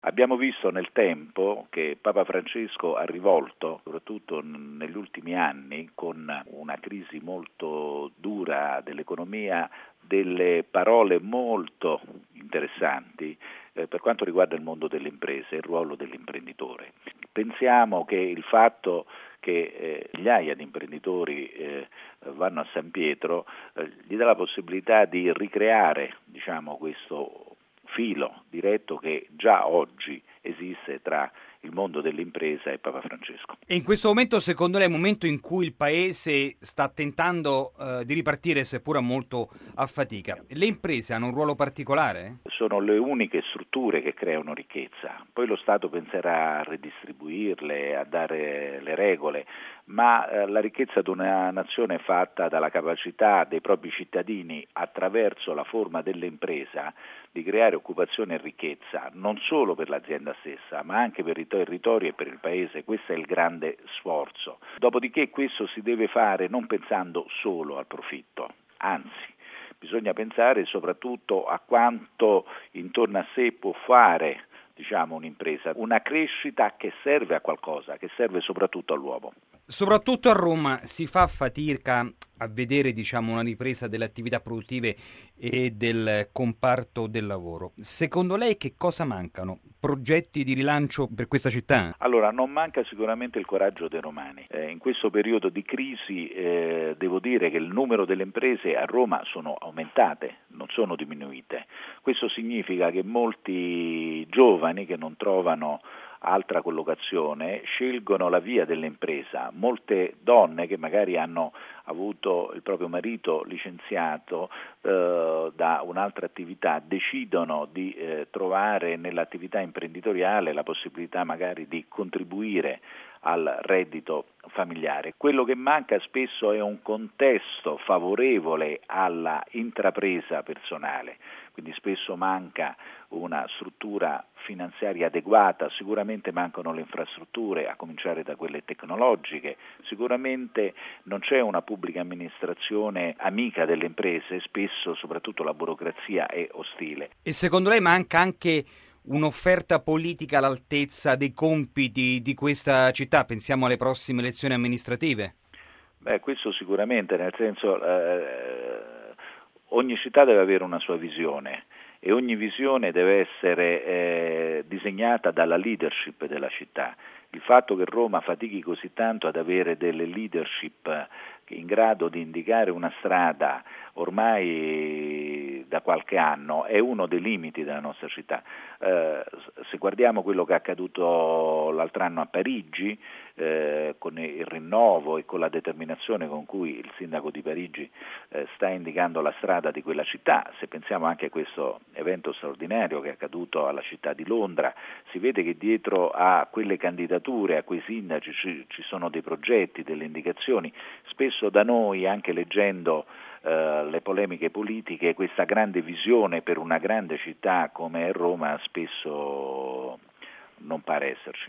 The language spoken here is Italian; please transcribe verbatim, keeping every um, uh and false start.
Abbiamo visto nel tempo che Papa Francesco ha rivolto, soprattutto negli ultimi anni, con una crisi molto dura dell'economia, delle parole molto interessanti eh, per quanto riguarda il mondo delle imprese e il ruolo dell'imprenditore. Pensiamo che il fatto che eh, migliaia di imprenditori eh, vanno a San Pietro eh, gli dà la possibilità di ricreare, diciamo, questo filo diretto che già oggi esiste tra il mondo dell'impresa e Papa Francesco. E in questo momento, secondo lei, è il momento in cui il Paese sta tentando eh, di ripartire, seppur molto a fatica. Le imprese hanno un ruolo particolare? Sono le uniche strutture che creano ricchezza, poi lo Stato penserà a redistribuirle, a dare le regole, ma eh, la ricchezza di una nazione è fatta dalla capacità dei propri cittadini, attraverso la forma dell'impresa, di creare occupazione e ricchezza, non solo per l'azienda stessa, ma anche per i territori e per il Paese. Questo è il grande sforzo. Dopodiché questo si deve fare non pensando solo al profitto, anzi, bisogna pensare soprattutto a quanto intorno a sé può fare, diciamo, un'impresa, una crescita che serve a qualcosa, che serve soprattutto all'uomo. Soprattutto a Roma si fa fatica a vedere, diciamo, una ripresa delle attività produttive e del comparto del lavoro. Secondo lei che cosa mancano? Progetti di rilancio per questa città? Allora, non manca sicuramente il coraggio dei romani. Eh, in questo periodo di crisi eh, devo dire che il numero delle imprese a Roma sono aumentate, non sono diminuite. Questo significa che molti giovani che non trovano altra collocazione scelgono la via dell'impresa. Molte donne che magari hanno avuto il proprio marito licenziato eh, da un'altra attività decidono di eh, trovare nell'attività imprenditoriale la possibilità magari di contribuire al reddito familiare. Quello che manca spesso è un contesto favorevole alla intrapresa personale, quindi spesso manca una struttura finanziaria adeguata, sicuramente mancano le infrastrutture, a cominciare da quelle tecnologiche, sicuramente non c'è una pubblica amministrazione amica delle imprese, spesso soprattutto la burocrazia è ostile. E secondo lei manca anche un'offerta politica all'altezza dei compiti di questa città? Pensiamo alle prossime elezioni amministrative. Beh, questo sicuramente, nel senso eh, ogni città deve avere una sua visione e ogni visione deve essere eh, disegnata dalla leadership della città. Il fatto che Roma fatichi così tanto ad avere delle leadership in grado di indicare una strada ormai da qualche anno è uno dei limiti della nostra città. Eh, se guardiamo quello che è accaduto l'altro anno a Parigi, eh, con il rinnovo e con la determinazione con cui il sindaco di Parigi eh, sta indicando la strada di quella città, se pensiamo anche a questo evento straordinario che è accaduto alla città di Londra, si vede che dietro a quelle candidature, a quei sindaci ci, ci sono dei progetti, delle indicazioni. Spesso da noi, anche leggendo eh, le polemiche politiche, questa grande visione per una grande città come è Roma spesso non pare esserci.